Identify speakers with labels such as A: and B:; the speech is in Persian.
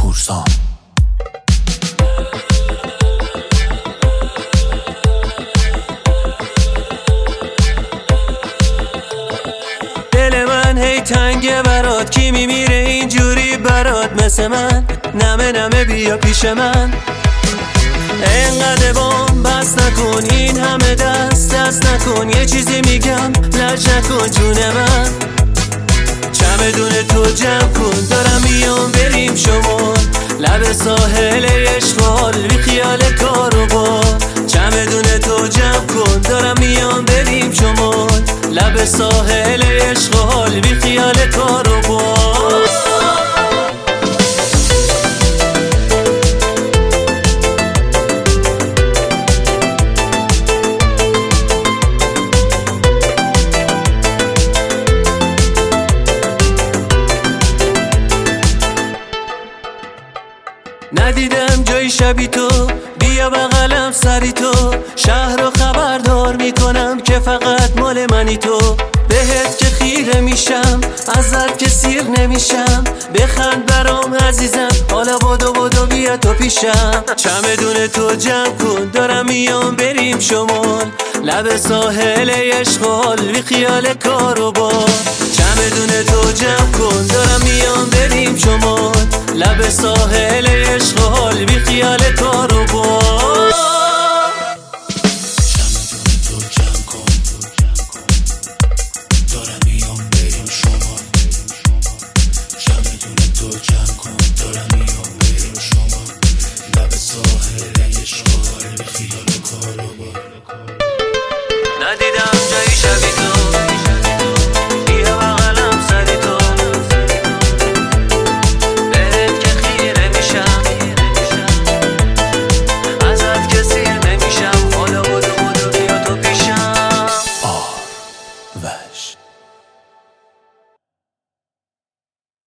A: پورسان.
B: دل من هی تنگه برات، کی میمیره اینجوری برات مثل من؟ نمه نمه بیا پیش من، اینقدر بام بس نکن، این همه دست نکن، یه چیزی میگم لج نکن جون من. چمدون تو جمع کن، دارم میام بریم شمال، لب ساحل اشغال بی خیال کارو با. چمدون تو جمع کن، دارم میام بریم شمال، لب ساحل اشغال بی خیال کارو با. ندیدم جای شبی تو، بیا بغلم سری تو، شهر رو خبردار میکنم که فقط مال منی تو. بهت که خیره میشم، ازت که سیر نمیشم، بخند برام عزیزم، حالا بدو بیا تو پیشم. چمدون تو جمع کن، دارم میام بریم شمال، لب ساحل اشغال بی خیال کارو با. چمدون تو جمع کن، دارم میام بریم شمال، لب ساحل اشغال